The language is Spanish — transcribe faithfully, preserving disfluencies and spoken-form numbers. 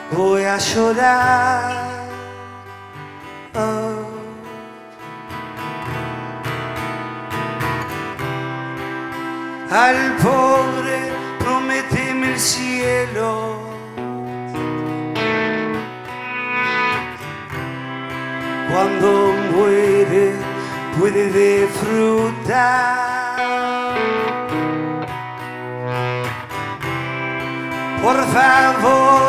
voy a llorar. Oh. Al pobre prométeme el cielo, cuando muere puede disfrutar. Por favor.